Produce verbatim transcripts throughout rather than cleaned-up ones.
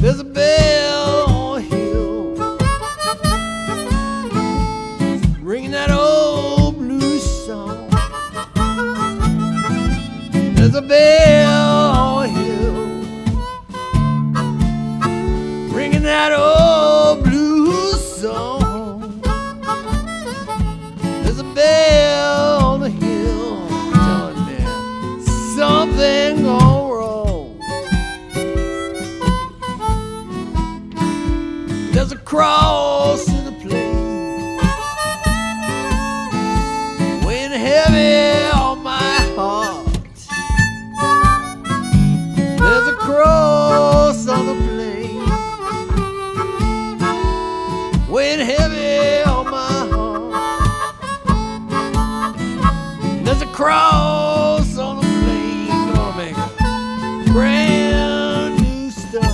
There's a bell on a hill ringing that old blues song. There's a bell on a hill ringing that old blues song. There's a bell on the hill telling me something gone wrong. There's a cross in the plain weighing heavy on my heart. There's a cross on the plain weighing heavy on my heart. There's a cross on the plain gonna make a brand new start.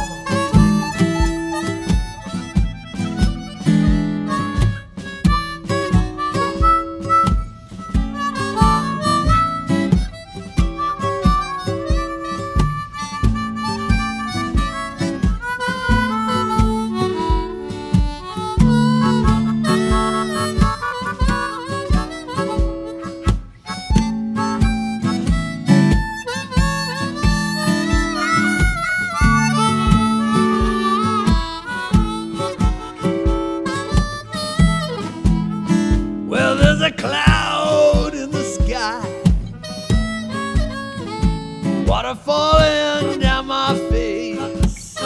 Well, there's a cloud in the sky, water falling down my face.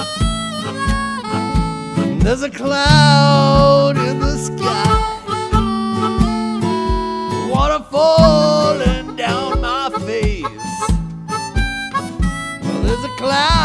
There's a cloud in the sky, water falling down my face. Well, there's a cloud